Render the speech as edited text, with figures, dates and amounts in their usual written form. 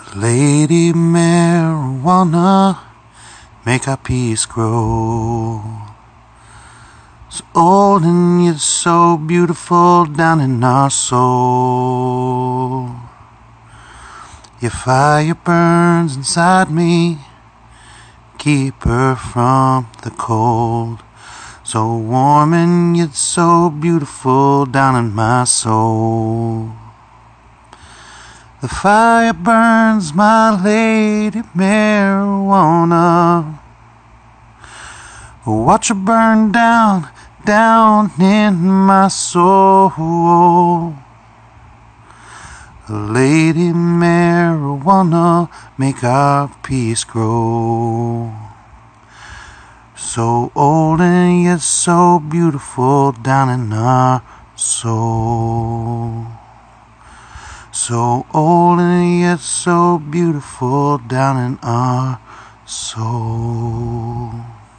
Lady marijuana, make our peace grow. So old and yet so beautiful down in our soul. Your fire burns inside me, keep her from the cold. So warm and yet so beautiful down in my soul. The fire burns, my lady marijuana. Watch her burn down, down in my soul. Lady marijuana, make our peace grow. So old and yet so beautiful down in our soul. So old and yet so beautiful down in our soul.